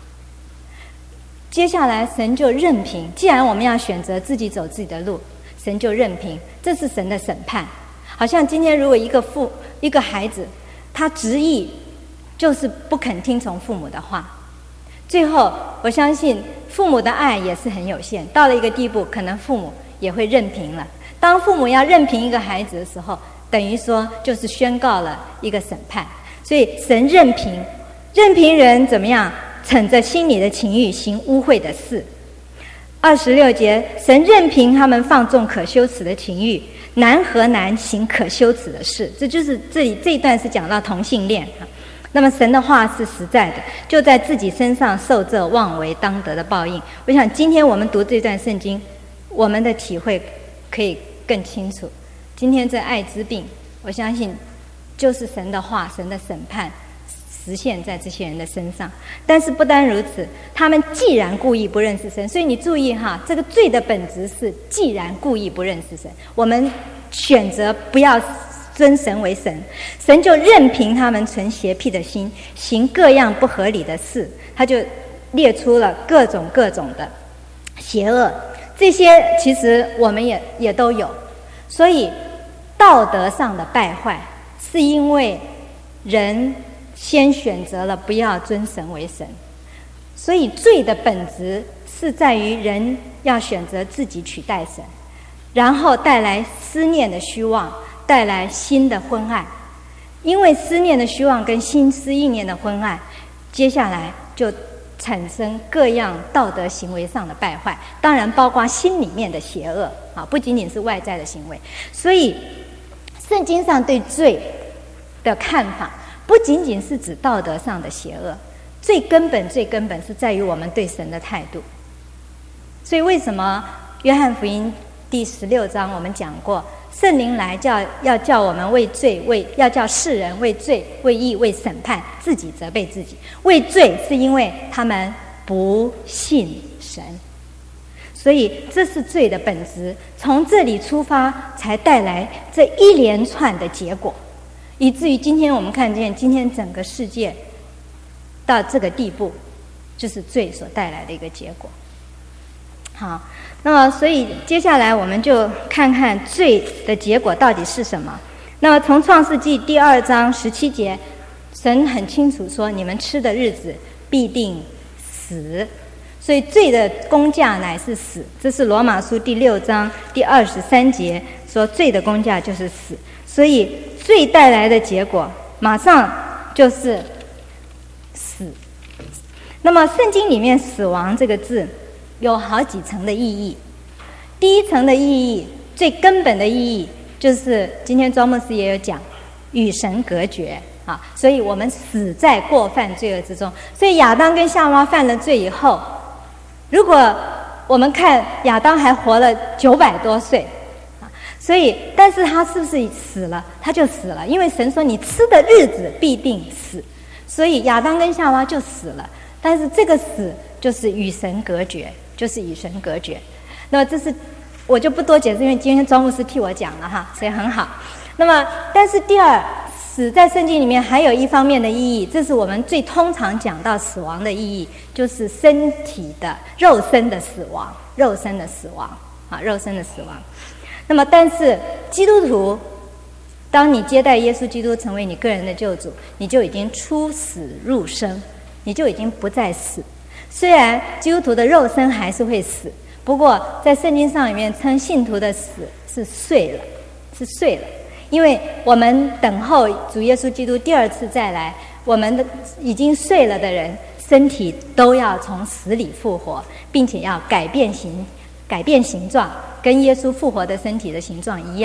接下来神就任凭，既然我们要选择自己走自己的路，神就任凭，这是神的审判。好像今天如果一个孩子，他执意就是不肯听从父母的话，最后我相信父母的爱也是很有限，到了一个地步，可能父母也会任凭了。当父母要任凭一个孩子的时候，等于说就是宣告了一个审判。所以神任凭人怎么样，逞着心里的情欲行污秽的事。26节，神任凭他们放纵可羞耻的情欲，男和男行可羞耻的事。这就是这一段是讲到同性恋。那么神的话是实在的，就在自己身上受这妄为当得的报应。我想今天我们读这段圣经，我们的体会可以更清楚。今天这艾滋病，我相信就是神的话，神的审判实现在这些人的身上。但是不单如此，他们既然故意不认识神，所以你注意哈，这个罪的本质是既然故意不认识神，我们选择不要尊神为神，神就任凭他们存邪僻的心，行各样不合理的事。他就列出了各种的邪恶，这些其实我们也都有。所以道德上的败坏，是因为人先选择了不要尊神为神。所以罪的本质是在于人要选择自己取代神，然后带来思念的虚妄，带来心的昏暗。因为思念的虚妄跟心思意念的昏暗，接下来就产生各样道德行为上的败坏，当然包括心里面的邪恶啊，不仅仅是外在的行为。所以圣经上对罪的看法不仅仅是指道德上的邪恶，最根本是在于我们对神的态度。所以为什么约翰福音第16章我们讲过，圣灵来要叫我们为罪，要叫世人为罪为义为审判，自己责备自己。为罪是因为他们不信神，所以这是罪的本质。从这里出发，才带来这一连串的结果，以至于今天我们看见今天整个世界到这个地步，就是罪所带来的一个结果。好，那么所以接下来我们就看看罪的结果到底是什么。那么从创世纪第2章17节，神很清楚说，你们吃的日子必定死。所以罪的工价乃是死，这是罗马书第6章第23节说，罪的工价就是死。所以罪带来的结果马上就是死。那么圣经里面死亡这个字有好几层的意义。第一层的意义，最根本的意义，就是今天庄牧师也有讲，与神隔绝啊。所以我们死在过犯罪恶之中。所以亚当跟夏娃犯了罪以后，如果我们看亚当还活了900多岁啊，所以但是他是不是死了？他就死了，因为神说你吃的日子必定死，所以亚当跟夏娃就死了。但是这个死就是与神隔绝，就是与神隔绝。那么这是我就不多解释，因为今天庄牧师替我讲了哈，所以很好。那么但是第二，死在圣经里面还有一方面的意义，这是我们最通常讲到死亡的意义，就是身体的肉身的死亡，肉身的死亡啊，肉身的死亡。那么但是基督徒，当你接待耶稣基督成为你个人的救主，你就已经出死入生，你就已经不再死。虽然基督徒的肉身还是会死，不过在圣经上里面称信徒的死是睡了，是睡了。因为我们等候主耶稣基督第2次再来，我们的已经睡了的人，身体都要从死里复活，并且要改变形状，跟耶稣复活的身体的形状一样。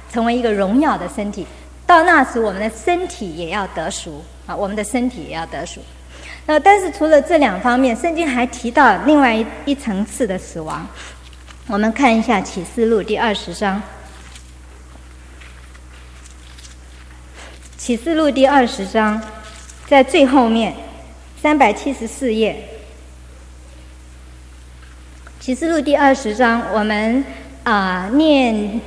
成为一个荣耀的身体。到那时，我们的身体也要得赎啊，我们的身体也要得赎。但是除了这两方面，圣经还提到另外一层次的死亡。我们看一下启示录第20章。启示录第20章，在最后面374页。启示录第20章，我们念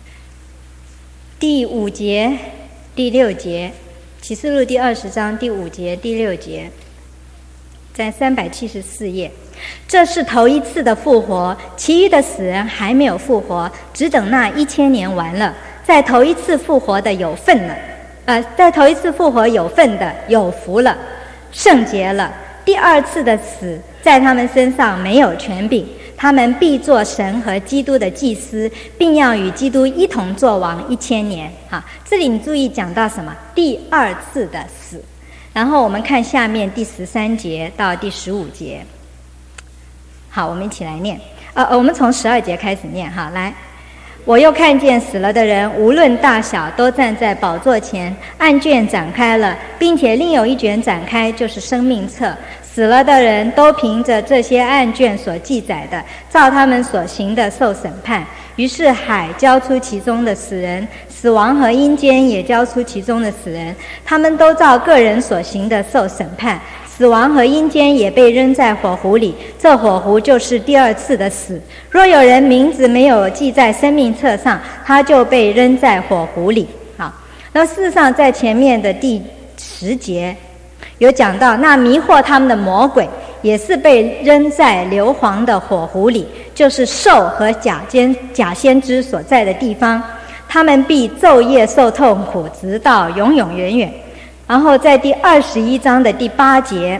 第5节、第6节。启示录第20章第5节、第6节，在374页。这是头一次的复活，其余的死人还没有复活，只等那1000年完了。在头一次复活的有份了，在头一次复活有份的有福了，圣洁了。第二次的死在他们身上没有权柄，他们必做神和基督的祭司，并要与基督一同作王1000年。这里你注意讲到什么？第二次的死。然后我们看下面第13节到第15节。好，我们一起来念。我们从12节开始念。好，来。我又看见死了的人，无论大小，都站在宝座前，案卷展开了，并且另有一卷展开，就是生命册。死了的人都凭着这些案卷所记载的，照他们所行的受审判。于是海交出其中的死人，死亡和阴间也交出其中的死人，他们都照个人所行的受审判。死亡和阴间也被扔在火湖里，这火湖就是第二次的死。若有人名字没有记在生命册上，他就被扔在火湖里。好，那事实上在前面的第10节有讲到，那迷惑他们的魔鬼也是被扔在硫磺的火湖里，就是兽和假先知所在的地方，他们必昼夜受痛苦，直到永永远远。然后在第21章的第8节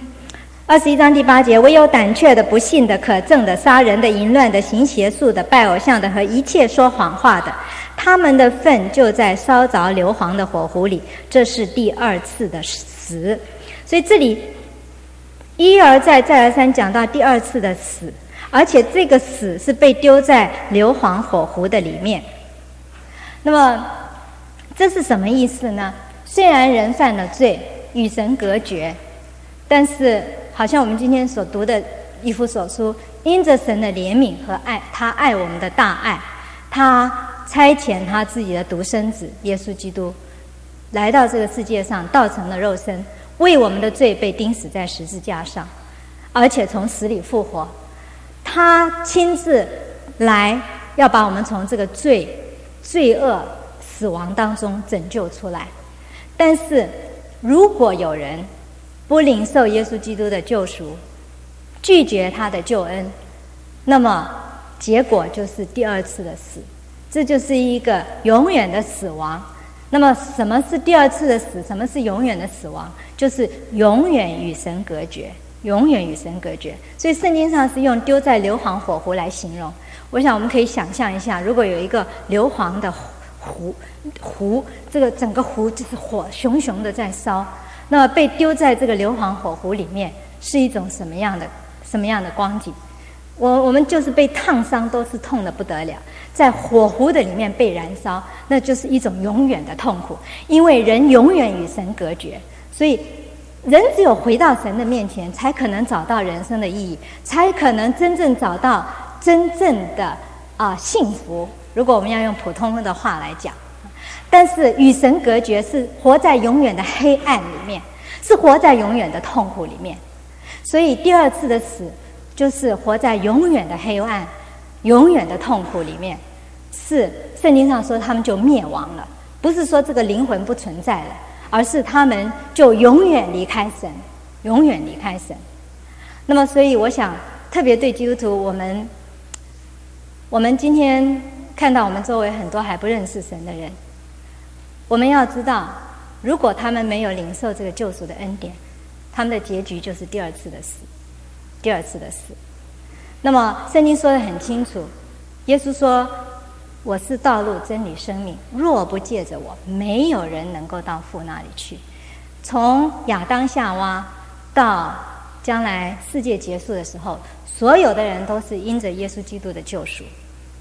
，21章第8节，唯有胆怯的、不信的、可憎的、杀人的、淫乱的、行邪术的、拜偶像的和一切说谎话的，他们的份就在烧着硫磺的火湖里，这是第二次的死。所以这里一而再再而三讲到第二次的死，而且这个死是被丢在硫磺火湖的里面。那么这是什么意思呢？虽然人犯了罪，与神隔绝，但是好像我们今天所读的以弗所书，因着神的怜悯和爱，他爱我们的大爱，他差遣他自己的独生子耶稣基督来到这个世界上，道成了肉身，为我们的罪被钉死在十字架上，而且从死里复活。他亲自来要把我们从这个罪恶死亡当中拯救出来。但是如果有人不领受耶稣基督的救赎，拒绝他的救恩，那么结果就是第二次的死，这就是一个永远的死亡。那么什么是第二次的死？什么是永远的死亡？就是永远与神隔绝，永远与神隔绝。所以圣经上是用丢在硫磺火湖来形容。我想我们可以想象一下，如果有一个硫磺的湖，这个整个湖就是火熊熊的在烧，那么被丢在这个硫磺火湖里面，是一种什么样的光景？我们就是被烫伤，都是痛得不得了，在火湖的里面被燃烧，那就是一种永远的痛苦。因为人永远与神隔绝，所以人只有回到神的面前，才可能找到人生的意义，才可能真正找到真正的幸福。如果我们要用普通的话来讲，但是与神隔绝是活在永远的黑暗里面，是活在永远的痛苦里面。所以第二次的死就是活在永远的黑暗、永远的痛苦里面。是圣经上说他们就灭亡了，不是说这个灵魂不存在了，而是他们就永远离开神，永远离开神。那么所以我想特别对基督徒，我们今天看到我们周围很多还不认识神的人，我们要知道，如果他们没有领受这个救赎的恩典，他们的结局就是第二次的死，第二次的死。那么圣经说得很清楚，耶稣说，我是道路真理生命，若不借着我，没有人能够到父那里去。从亚当夏娃到将来世界结束的时候，所有的人都是因着耶稣基督的救赎，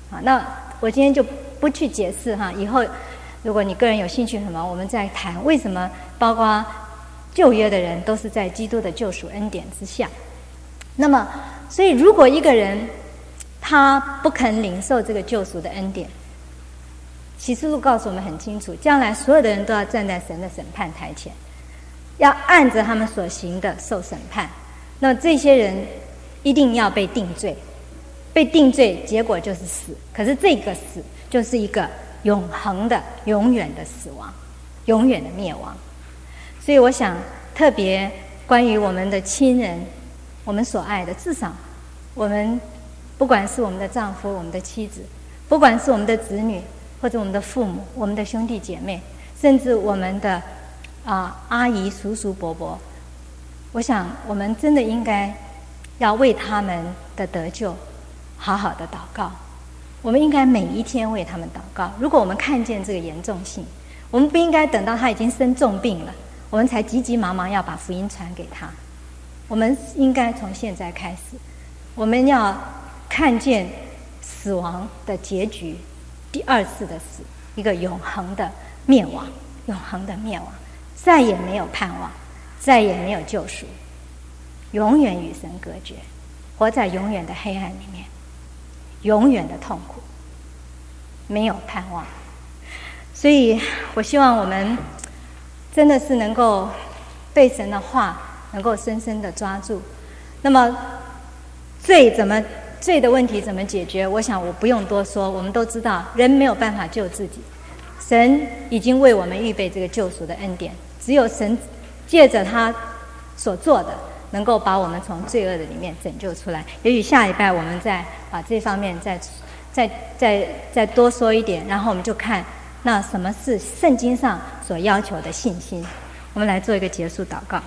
啊。那我今天就不去解释哈，以后如果你个人有兴趣什么，我们再谈为什么包括旧约的人都是在基督的救赎恩典之下。那么，所以如果一个人他不肯领受这个救赎的恩典，启示录告诉我们很清楚，将来所有的人都要站在神的审判台前，要按着他们所行的受审判。那这些人一定要被定罪，被定罪结果就是死，可是这个死就是一个永恒的永远的死亡，永远的灭亡。所以我想特别关于我们的亲人，我们所爱的，至少我们不管是我们的丈夫，我们的妻子，不管是我们的子女，或者我们的父母，我们的兄弟姐妹，甚至我们的阿姨、叔叔、伯伯，我想我们真的应该要为他们的得救好好的祷告。我们应该每一天为他们祷告。如果我们看见这个严重性，我们不应该等到他已经生重病了，我们才急急忙忙要把福音传给他。我们应该从现在开始，我们要看见死亡的结局，第二次的死，一个永恒的灭亡，永恒的灭亡，再也没有盼望，再也没有救赎，永远与神隔绝，活在永远的黑暗里面，永远的痛苦，没有盼望。所以我希望我们真的是能够被神的话能够深深的抓住。那么罪的问题怎么解决？我想我不用多说，我们都知道人没有办法救自己，神已经为我们预备这个救赎的恩典，只有神借着他所做的能够把我们从罪恶的里面拯救出来。也许下礼拜我们再把这方面再多说一点，然后我们就看那什么是圣经上所要求的信心。我们来做一个结束祷告。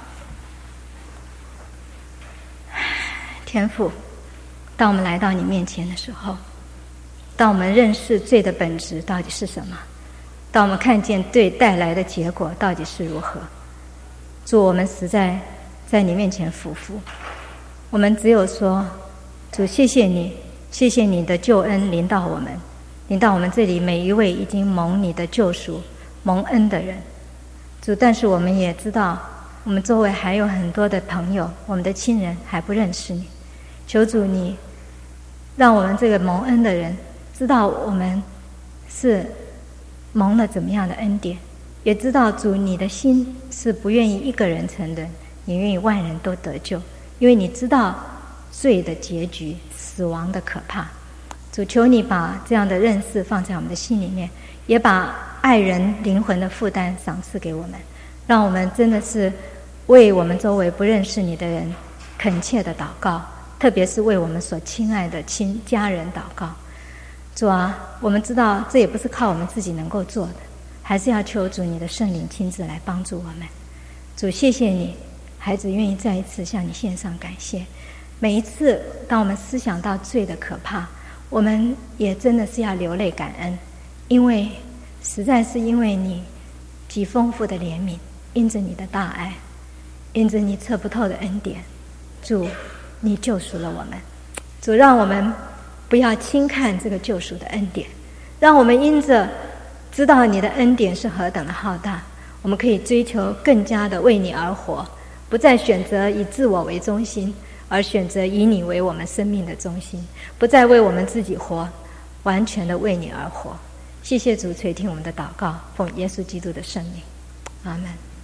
天父，当我们来到你面前的时候，当我们认识罪的本质到底是什么，当我们看见罪带来的结果到底是如何，主，我们实在在你面前俯伏，我们只有说，主，谢谢你，谢谢你的救恩临到我们，临到我们这里每一位已经蒙你的救赎蒙恩的人。主，但是我们也知道我们周围还有很多的朋友，我们的亲人还不认识你。求主你让我们这个蒙恩的人知道我们是蒙了怎么样的恩典，也知道主你的心是不愿意一个人成人，你愿意万人都得救，因为你知道罪的结局，死亡的可怕。主，求你把这样的认识放在我们的心里面，也把爱人灵魂的负担赏赐给我们，让我们真的是为我们周围不认识你的人恳切的祷告，特别是为我们所亲爱的家人祷告。主啊，我们知道这也不是靠我们自己能够做的，还是要求主你的圣灵亲自来帮助我们。主，谢谢你，孩子愿意再一次向你献上感谢。每一次当我们思想到罪的可怕，我们也真的是要流泪感恩，因为实在是因为你极丰富的怜悯，因着你的大爱，因着你测不透的恩典，主你救赎了我们。主，让我们不要轻看这个救赎的恩典，让我们因着知道你的恩典是何等的浩大，我们可以追求更加的为你而活，不再选择以自我为中心，而选择以你为我们生命的中心，不再为我们自己活，完全的为你而活。谢谢主垂听我们的祷告，奉耶稣基督的圣名，阿们。